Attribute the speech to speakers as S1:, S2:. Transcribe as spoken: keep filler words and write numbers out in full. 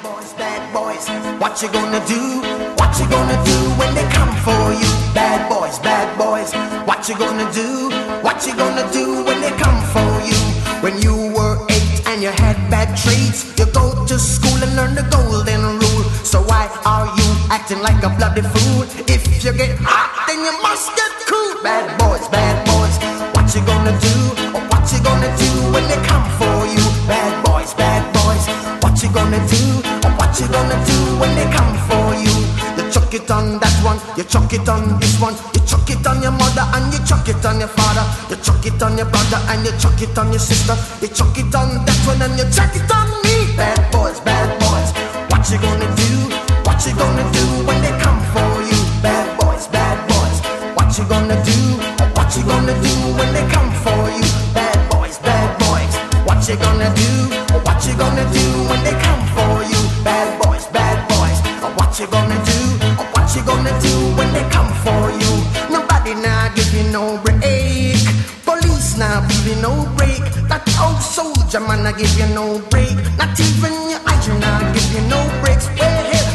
S1: boys, bad boys, what you gonna do? What you gonna do when they come for you? Bad boys, bad boys, what you gonna do? What you gonna do when they come for you? When you were eight and you had bad traits, you go to school and learn the golden rule. So why are you acting like a bloody fool? If you get hot, then you must get cool. Bad boys, bad boys, what you gonna do? Or what you gonna do when they come for you? Bad boys, bad boys, what you gonna do? Or what you gonna do when they come for you? You chuck it on that one, you chuck it on this one, you chuck it on your mother and you chuck it on your father, you chuck it on your brother and you chuck it on your sister, you chuck it on that one and you chuck it on me. Bad boys, bad boys, what you gonna do? What you gonna do when they come for you? Bad boys, bad boys, what you gonna do? What you gonna do when they come for you? Bad boys, bad boys, what you gonna do? What you gonna do when they come for you? Bad boys, bad boys, what you gonna do? What you gonna do when they come for you? Nobody now give you no break. Police now give you no break. That old soldier man I give you no break. Not even your eyes now give you no breaks. Well,